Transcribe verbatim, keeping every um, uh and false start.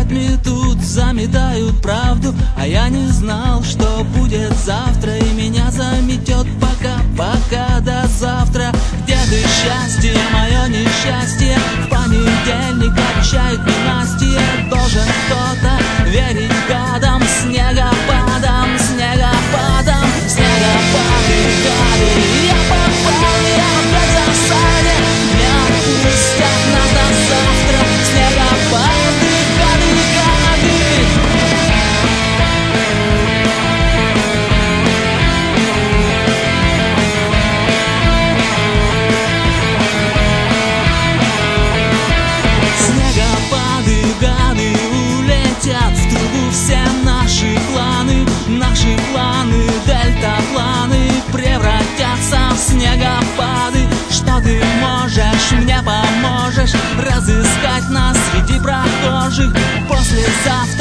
метут, заметают правду, а я не знал, что будет завтра, и меня заметет пока, пока до завтра. Где ты, счастье, мое несчастье? В понедельник обещают ненастье. Должен кто-то верить гадам, снегопадом, снегопадом, снегопады, гады. Я попал, я опять в засаде, не отпустят нас до завтра. Снегопады, гады, гады. Снегопады, гады, улетят в трубу все наши планы, наши планы, дельтапланы превратятся в снегопады. Что ты можешь, мне поможешь разыскать нас среди прохожих послезавтра?